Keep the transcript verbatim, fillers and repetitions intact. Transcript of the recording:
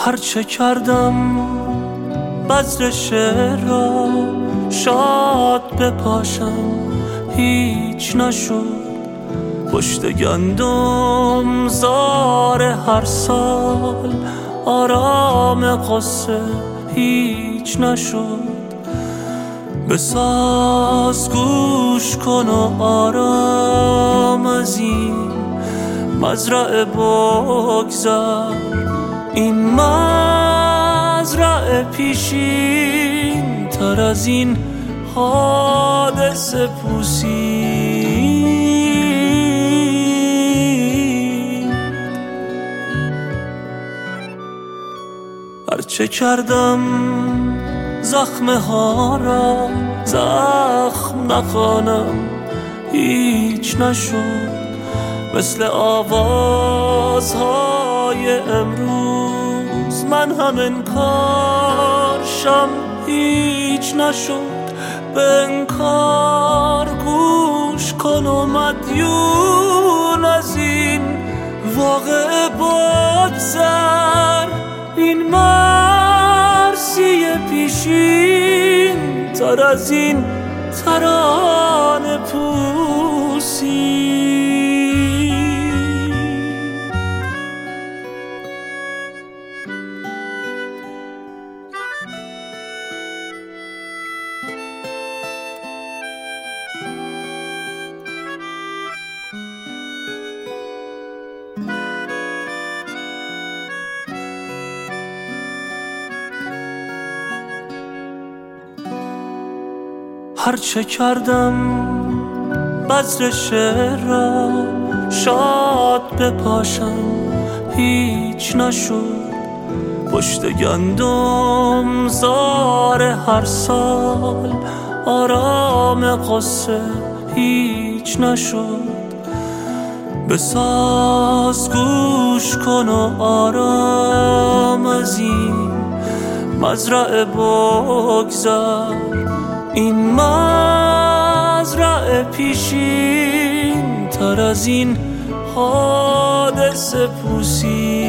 هرچه کردم بذر شعر را شاد بپاشم هیچ نشد. پشت گندم زار هر سال آرام قصه هیچ نشد. بساز گوش کن و آرام از این مزرعه بگذر. این مزرعه پیشین تر از این حادثه پوسید. هرچه کردم زخمه ها را زخم نخوانم هیچ نشد. مثل آوازهای امروز من هم انکارشم هیچ نشد. به انکار گوش کن و مدیون از این واقعه بگذر. این مرسی پیشین تر از این ترانه پوسی. هرچه کردم بذر شعر را شاد بپاشم هیچ نشد. پشت گندم زار هر سال آرام قصه هیچ نشد. بساز گوش کن و آرام از این مزرعه بگذر. این مزرعه پیشین تر از این حادثه پوسید.